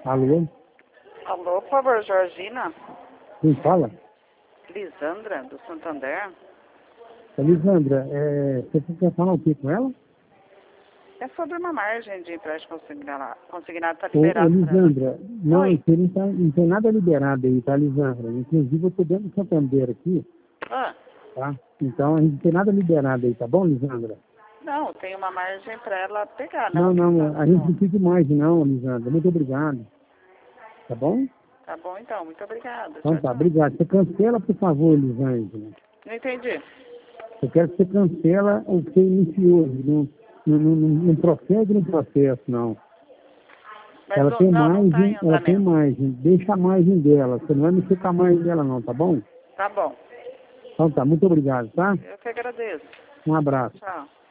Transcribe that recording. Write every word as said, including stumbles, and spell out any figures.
Alô? Alô, por favor, Georgina? Quem fala? Lisandra, do Santander? Elisandra, é, você quer falar o que com ela? É sobre uma margem de empréstimo consignado. Consignado está Ô, ô liberado para ela. Lisandra, não, Oi. você não, tá, não tem nada liberado aí, tá, Lisandra? Inclusive, eu tô dentro do Santander aqui, Ah, tá? Então, a gente não tem nada liberado aí, tá bom, Lisandra? não, tem uma margem para ela pegar, Não, não que está não, a no gente não conta. precisa mais, não, Lisandra. Muito obrigado. Tá bom? Tá bom, então. Muito obrigada. Então Tchau, tá, tchau. obrigado. Você cancela, por favor, Lisandra. Não entendi. Eu quero que você cancela o que você iniciou. Não, não, não, não, não prossegue no processo, não. Mas Ela não, tem não, não está em margem, ela tem andamento. margem. Deixa a margem dela. Você não vai mexer com a margem dela, não, tá bom? Tá bom. Então tá, muito obrigado, tá? Eu que agradeço. Um abraço. Tchau.